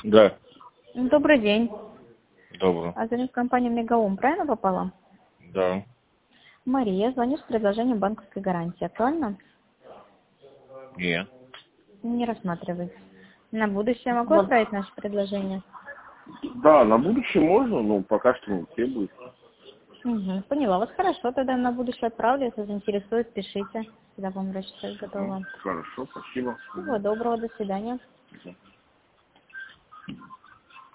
Да. Добрый день. Добрый. Звоню в компанию Мегаум, правильно попала? Да. Мария, звоню с предложением банковской гарантии. Актуально? Нет. Не рассматривайте. На будущее могу отправить наше предложение? Да, на будущее можно, но пока что не требуется. Угу, поняла вас. Хорошо, тогда на будущее отправлю. Если заинтересует, пишите. Всегда помочь, готова. Хорошо, спасибо. Всего доброго, до свидания.